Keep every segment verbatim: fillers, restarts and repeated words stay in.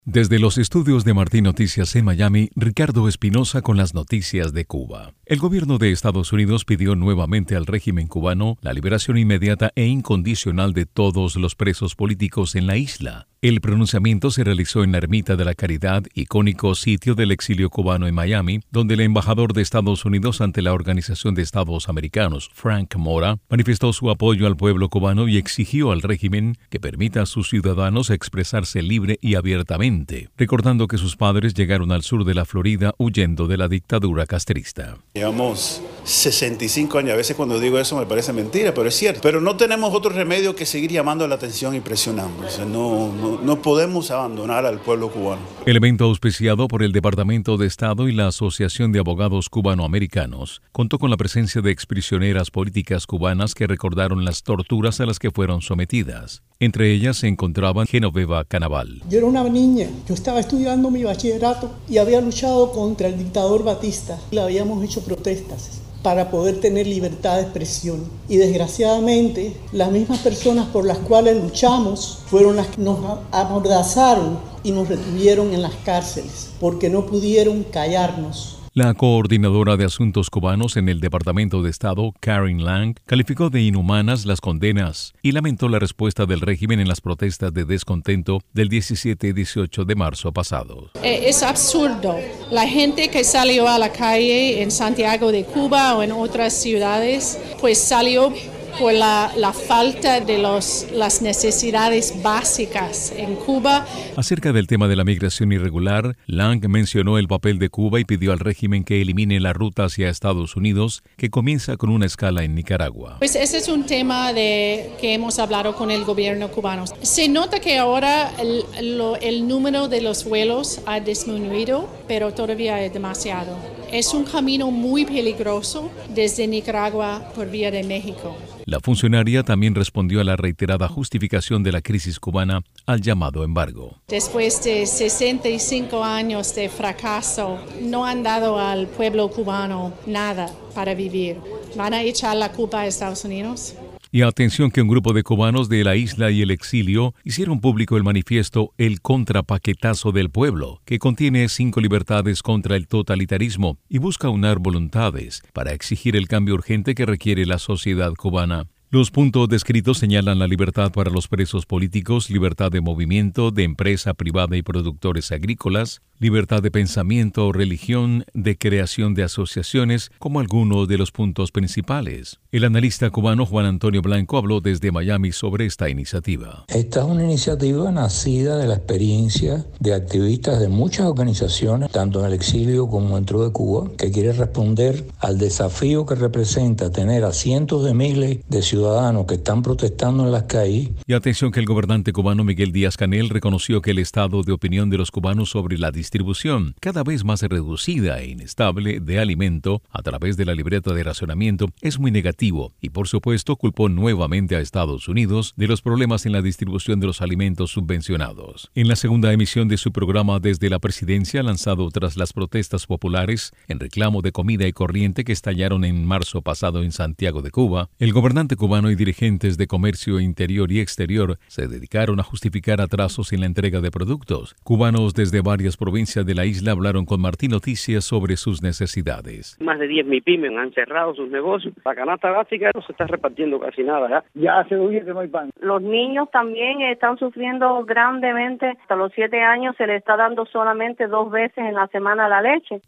Desde los estudios de Martín Noticias en Miami, Ricardo Espinosa con las noticias de Cuba. El gobierno de Estados Unidos pidió nuevamente al régimen cubano la liberación inmediata e incondicional de todos los presos políticos en la isla. El pronunciamiento se realizó en la Ermita de la Caridad, icónico sitio del exilio cubano en Miami, donde el embajador de Estados Unidos ante la Organización de Estados Americanos, Frank Mora, manifestó su apoyo al pueblo cubano y exigió al régimen que permita a sus ciudadanos expresarse libre y abiertamente, recordando que sus padres llegaron al sur de la Florida huyendo de la dictadura castrista. Llevamos sesenta y cinco años, a veces cuando digo eso me parece mentira, pero es cierto. Pero no tenemos otro remedio que seguir llamando la atención y presionando. O sea, no, no, no podemos abandonar al pueblo cubano. El evento, auspiciado por el Departamento de Estado y la Asociación de Abogados Cubanoamericanos, contó con la presencia de exprisioneras políticas cubanas que recordaron las torturas a las que fueron sometidas. Entre ellas se encontraba Genoveva Canaval. Yo era una niña, yo estaba estudiando mi bachillerato y había luchado contra el dictador Batista. Le habíamos hecho protestas para poder tener libertad de expresión. Y desgraciadamente, las mismas personas por las cuales luchamos fueron las que nos amordazaron y nos retuvieron en las cárceles, porque no pudieron callarnos. La coordinadora de asuntos cubanos en el Departamento de Estado, Karen Lang, calificó de inhumanas las condenas y lamentó la respuesta del régimen en las protestas de descontento del diecisiete y dieciocho de marzo pasado. Es absurdo. La gente que salió a la calle en Santiago de Cuba o en otras ciudades, pues salió por la, la falta de los, las necesidades básicas en Cuba. Acerca del tema de la migración irregular, Lang mencionó el papel de Cuba y pidió al régimen que elimine la ruta hacia Estados Unidos, que comienza con una escala en Nicaragua. Pues ese es un tema de que hemos hablado con el gobierno cubano. Se nota que ahora el, lo, el número de los vuelos ha disminuido, pero todavía es demasiado. Es un camino muy peligroso desde Nicaragua por vía de México. La funcionaria también respondió a la reiterada justificación de la crisis cubana al llamado embargo. Después de sesenta y cinco años de fracaso, no han dado al pueblo cubano nada para vivir. ¿Van a echar la culpa a Estados Unidos? Y atención que un grupo de cubanos de la isla y el exilio hicieron público el manifiesto El Contrapaquetazo del Pueblo, que contiene cinco libertades contra el totalitarismo y busca unar voluntades para exigir el cambio urgente que requiere la sociedad cubana. Los puntos descritos señalan la libertad para los presos políticos, libertad de movimiento, de empresa privada y productores agrícolas, libertad de pensamiento o religión, de creación de asociaciones, como algunos de los puntos principales. El analista cubano Juan Antonio Blanco habló desde Miami sobre esta iniciativa. Esta es una iniciativa nacida de la experiencia de activistas de muchas organizaciones, tanto en el exilio como dentro de Cuba, que quiere responder al desafío que representa tener a cientos de miles de ciudadanos que están protestando en las calles. Y atención que el gobernante cubano Miguel Díaz-Canel reconoció que el estado de opinión de los cubanos sobre la distribución cada vez más reducida e inestable de alimento a través de la libreta de racionamiento es muy negativo y por supuesto culpó nuevamente a Estados Unidos de los problemas en la distribución de los alimentos subvencionados. En la segunda emisión de su programa Desde la Presidencia, lanzado tras las protestas populares en reclamo de comida y corriente que estallaron en marzo pasado en Santiago de Cuba, el gobernante cubano y dirigentes de comercio interior y exterior se dedicaron a justificar atrasos en la entrega de productos. Cubanos desde varias provincias de la isla hablaron con Martín Noticias sobre sus necesidades. Más de diez MIPYMES han cerrado sus negocios. La canasta básica no se está repartiendo casi nada. ¿ya? Ya hace dos días que no hay pan. Los niños también están sufriendo grandemente. Hasta los siete años se les está dando solamente dos veces en la semana la leche.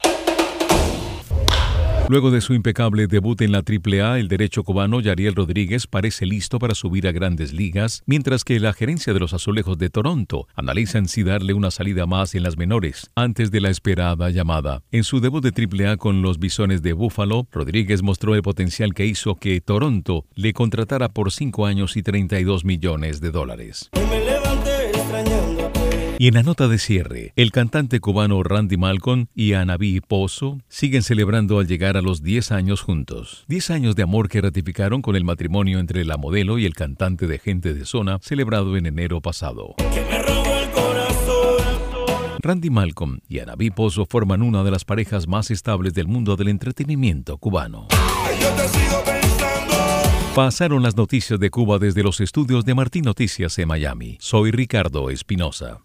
Luego de su impecable debut en la triple A, el derecho cubano Yariel Rodríguez parece listo para subir a Grandes Ligas, mientras que la gerencia de los Azulejos de Toronto analizan si darle una salida más en las menores, antes de la esperada llamada. En su debut de triple A con los Bisones de Buffalo, Rodríguez mostró el potencial que hizo que Toronto le contratara por cinco años y treinta y dos millones de dólares. Y en la nota de cierre, el cantante cubano Randy Malcolm y Anaví Pozo siguen celebrando al llegar a los diez años juntos. diez años de amor que ratificaron con el matrimonio entre la modelo y el cantante de Gente de Zona, celebrado en enero pasado. Randy Malcolm y Anaví Pozo forman una de las parejas más estables del mundo del entretenimiento cubano. Pasaron las noticias de Cuba desde los estudios de Martín Noticias en Miami. Soy Ricardo Espinosa.